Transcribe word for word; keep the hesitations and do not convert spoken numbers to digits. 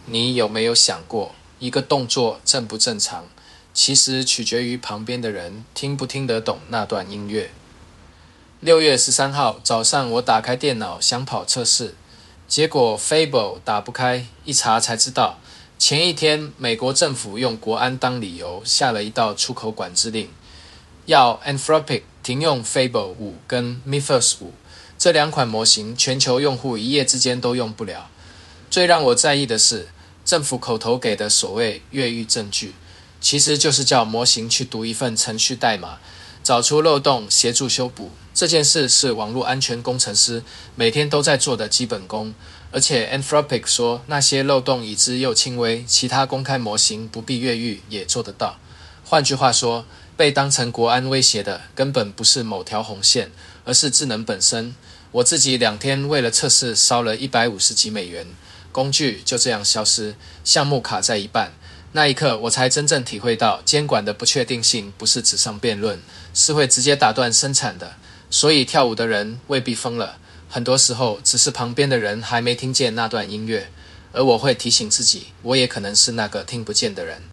你有没有想过，一个动作正不正常，其实取决于旁边的人听不听得懂那段音乐。六月十三号早上，我打开电脑想跑测试，结果 Fable 打不开，一查才知道，前一天美国政府用国安当理由下了一道出口管制令，要 Anthropic 停用 Fable 五跟 Mythos 五这两款模型，全球用户一夜之间都用不了。最让我在意的是，政府口头给的所谓越狱证据，其实就是叫模型去读一份程序代码，找出漏洞，协助修补。这件事是网络安全工程师每天都在做的基本功，而且 Anthropic 说那些漏洞已知又轻微，其他公开模型不必越狱也做得到。换句话说，被当成国安威胁的根本不是某条红线，而是智能本身。我自己两天为了测试烧了一百五十几美元，工具就这样消失，项目卡在一半。那一刻我才真正体会到，监管的不确定性不是纸上辩论，是会直接打断生产的。所以跳舞的人未必疯了，很多时候只是旁边的人还没听见那段音乐，而我会提醒自己，我也可能是那个听不见的人。